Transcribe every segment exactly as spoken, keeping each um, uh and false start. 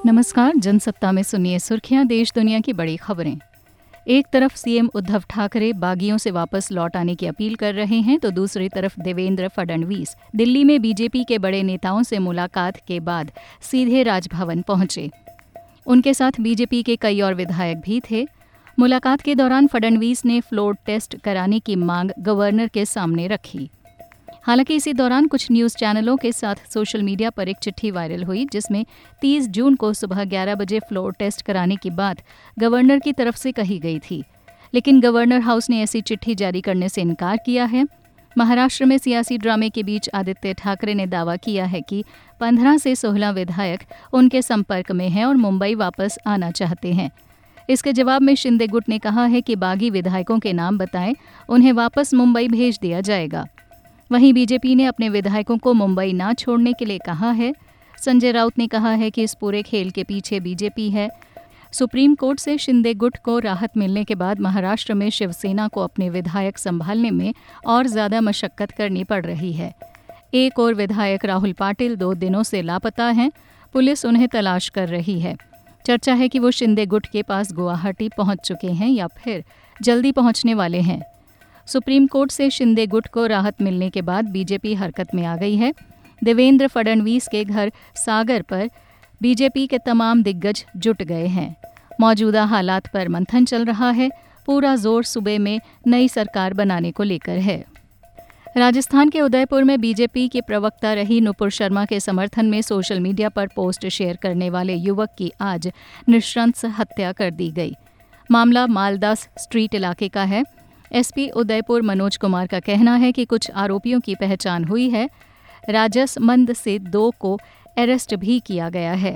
नमस्कार, जनसत्ता में सुनिए सुर्खियां देश दुनिया की बड़ी खबरें। एक तरफ सीएम उद्धव ठाकरे बागियों से वापस लौट आने की अपील कर रहे हैं तो दूसरी तरफ देवेंद्र फडणवीस दिल्ली में बीजेपी के बड़े नेताओं से मुलाकात के बाद सीधे राजभवन पहुंचे। उनके साथ बीजेपी के कई और विधायक भी थे। मुलाकात के दौरान फडणवीस ने फ्लोर टेस्ट कराने की मांग गवर्नर के सामने रखी। हालांकि इसी दौरान कुछ न्यूज़ चैनलों के साथ सोशल मीडिया पर एक चिट्ठी वायरल हुई जिसमें तीस जून को सुबह ग्यारह बजे फ्लोर टेस्ट कराने की बात गवर्नर की तरफ से कही गई थी, लेकिन गवर्नर हाउस ने ऐसी चिट्ठी जारी करने से इनकार किया है। महाराष्ट्र में सियासी ड्रामे के बीच आदित्य ठाकरे ने दावा किया है कि पंद्रह से सोलह विधायक उनके संपर्क में हैं और मुंबई वापस आना चाहते हैं। इसके जवाब में शिंदे गुट ने कहा है कि बागी विधायकों के नाम बताएं, उन्हें वापस मुंबई भेज दिया जाएगा। वहीं बीजेपी ने अपने विधायकों को मुंबई ना छोड़ने के लिए कहा है। संजय राउत ने कहा है कि इस पूरे खेल के पीछे बीजेपी है। सुप्रीम कोर्ट से शिंदे गुट को राहत मिलने के बाद महाराष्ट्र में शिवसेना को अपने विधायक संभालने में और ज्यादा मशक्कत करनी पड़ रही है। एक और विधायक राहुल पाटिल दो दिनों से लापता हैं। पुलिस उन्हें तलाश कर रही है। चर्चा है कि वो शिंदे गुट के पास गुवाहाटी पहुंच चुके हैं या फिर जल्दी पहुंचने वाले हैं। सुप्रीम कोर्ट से शिंदे गुट को राहत मिलने के बाद बीजेपी हरकत में आ गई है। देवेंद्र फडणवीस के घर सागर पर बीजेपी के तमाम दिग्गज जुट गए हैं। मौजूदा हालात पर मंथन चल रहा है। पूरा जोर सूबे में नई सरकार बनाने को लेकर है। राजस्थान के उदयपुर में बीजेपी की प्रवक्ता रही नुपुर शर्मा के समर्थन में सोशल मीडिया पर पोस्ट शेयर करने वाले युवक की आज नृशंस हत्या कर दी गई। मामला मालदास स्ट्रीट इलाके का है। एसपी उदयपुर मनोज कुमार का कहना है कि कुछ आरोपियों की पहचान हुई है। राजसमंद से दो को अरेस्ट भी किया गया है।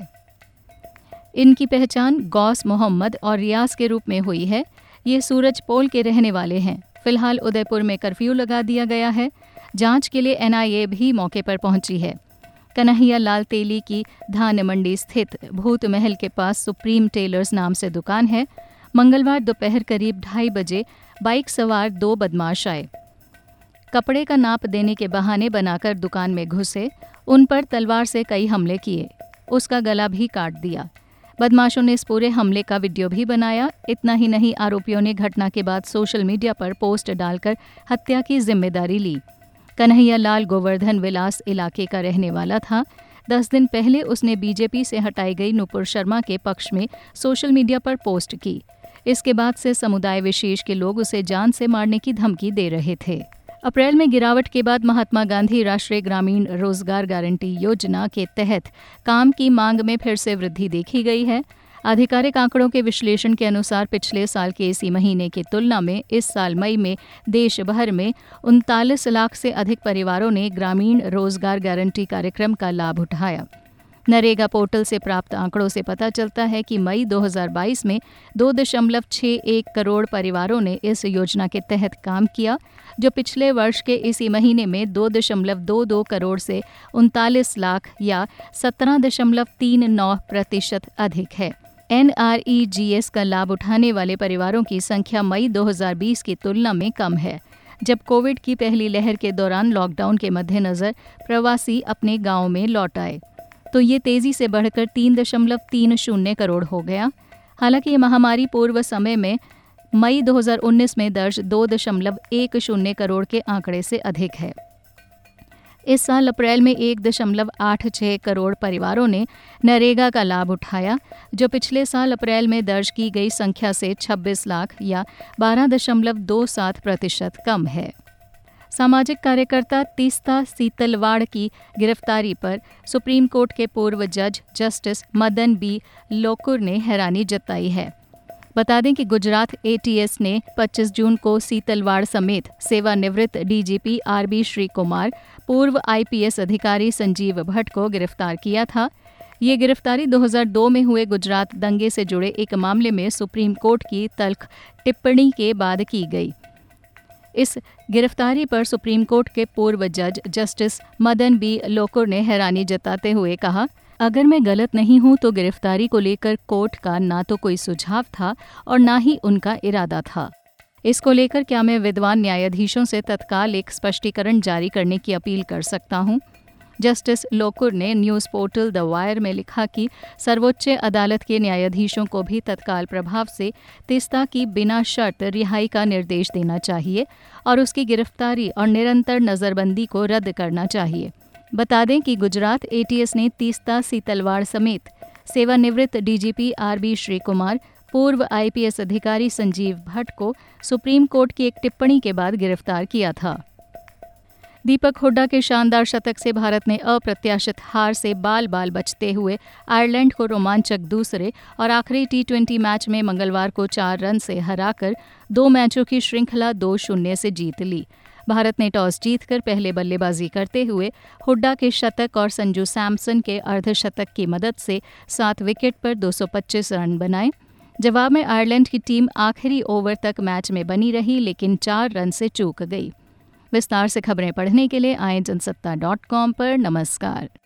इनकी पहचान गौस मोहम्मद और रियाज के रूप में हुई है। ये सूरजपोल के रहने वाले हैं। फिलहाल उदयपुर में कर्फ्यू लगा दिया गया है। जांच के लिए एनआईए भी मौके पर पहुंची है। कन्हैया लाल तेली की धान मंडी स्थित भूत महल के पास सुप्रीम टेलर्स नाम से दुकान है। मंगलवार दोपहर करीब ढाई बजे बाइक सवार दो बदमाश आए। कपड़े का नाप देने के बहाने बनाकर दुकान में घुसे। उन पर तलवार से कई हमले किए। उसका गला भी काट दिया। बदमाशों ने इस पूरे हमले का वीडियो भी बनाया। इतना ही नहीं, आरोपियों ने घटना के बाद सोशल मीडिया पर पोस्ट डालकर हत्या की जिम्मेदारी ली। कन्हैया लाल गोवर्धन विलास इलाके का रहने वाला था। दस दिन पहले उसने बीजेपी से हटाई गई नुपुर शर्मा के पक्ष में सोशल मीडिया पर पोस्ट की। इसके बाद से समुदाय विशेष के लोग उसे जान से मारने की धमकी दे रहे थे। अप्रैल में गिरावट के बाद महात्मा गांधी राष्ट्रीय ग्रामीण रोजगार गारंटी योजना के तहत काम की मांग में फिर से वृद्धि देखी गई है। आधिकारिक आंकड़ों के विश्लेषण के अनुसार पिछले साल के इसी महीने की तुलना में इस साल मई में देश भर में उनतालीस लाख से अधिक परिवारों ने ग्रामीण रोजगार गारंटी कार्यक्रम का लाभ उठाया। नरेगा पोर्टल से प्राप्त आंकड़ों से पता चलता है कि मई दो हज़ार बाईस में दो दशमलव छह एक करोड़ परिवारों ने इस योजना के तहत काम किया, जो पिछले वर्ष के इसी महीने में दो दशमलव दो दो करोड़ से उनतालीस लाख या सत्रह दशमलव तीन नौ प्रतिशत अधिक है। एनआरईजीएस का लाभ उठाने वाले परिवारों की संख्या मई दो हज़ार बीस की तुलना में कम है, जब कोविड की पहली लहर के दौरान लॉकडाउन के मद्देनजर प्रवासी अपने गाँव में लौट आए तो ये तेजी से बढ़कर तीन दशमलव तीन शून्य करोड़ हो गया। हालांकि ये महामारी पूर्व समय में मई दो हज़ार उन्नीस में दर्ज दो दशमलव एक शून्य करोड़ के आंकड़े से अधिक है। इस साल अप्रैल में एक दशमलव आठ छह करोड़ परिवारों ने नरेगा का लाभ उठाया, जो पिछले साल अप्रैल में दर्ज की गई संख्या से छब्बीस लाख या बारह दशमलव दो सात प्रतिशत कम है। सामाजिक कार्यकर्ता तीस्ता सीतलवाड़ की गिरफ्तारी पर सुप्रीम कोर्ट के पूर्व जज जस्टिस मदन बी लोकुर ने हैरानी जताई है। बता दें कि गुजरात एटीएस ने पच्चीस जून को सीतलवाड़ समेत सेवानिवृत्त डीजीपी आरबी श्री कुमार, पूर्व आईपीएस अधिकारी संजीव भट्ट को गिरफ्तार किया था। ये गिरफ्तारी दो हज़ार दो में हुए गुजरात दंगे से जुड़े एक मामले में सुप्रीम कोर्ट की तल्ख टिप्पणी के बाद की गई। इस गिरफ्तारी पर सुप्रीम कोर्ट के पूर्व जज जस्टिस मदन बी लोकुर ने हैरानी जताते हुए कहा, अगर मैं गलत नहीं हूं तो गिरफ्तारी को लेकर कोर्ट का ना तो कोई सुझाव था और ना ही उनका इरादा था। इसको लेकर क्या मैं विद्वान न्यायाधीशों से तत्काल एक स्पष्टीकरण जारी करने की अपील कर सकता हूं? जस्टिस लोकुर ने न्यूज़ पोर्टल द वायर में लिखा कि सर्वोच्च अदालत के न्यायाधीशों को भी तत्काल प्रभाव से तीस्ता की बिना शर्त रिहाई का निर्देश देना चाहिए और उसकी गिरफ्तारी और निरंतर नज़रबंदी को रद्द करना चाहिए। बता दें कि गुजरात एटीएस ने तीस्ता सीतलवाड़ समेत सेवानिवृत्त डीजीपी आरबी श्रीकुमार, पूर्व आईपीएस अधिकारी संजीव भट्ट को सुप्रीम कोर्ट की एक टिप्पणी के बाद गिरफ्तार किया था। दीपक हुड्डा के शानदार शतक से भारत ने अप्रत्याशित हार से बाल बाल बचते हुए आयरलैंड को रोमांचक दूसरे और आखिरी टी ट्वेंटी मैच में मंगलवार को चार रन से हराकर दो मैचों की श्रृंखला दो शून्य से जीत ली। भारत ने टॉस जीतकर पहले बल्लेबाजी करते हुए हुड्डा के शतक और संजू सैमसन के अर्धशतक की मदद से सात विकेट पर दो सौ पच्चीस रन बनाए। जवाब में आयरलैंड की टीम आखिरी ओवर तक मैच में बनी रही, लेकिन चार रन से चूक गई। विस्तार से खबरें पढ़ने के लिए आए जनसत्ता डॉट कॉम पर। नमस्कार।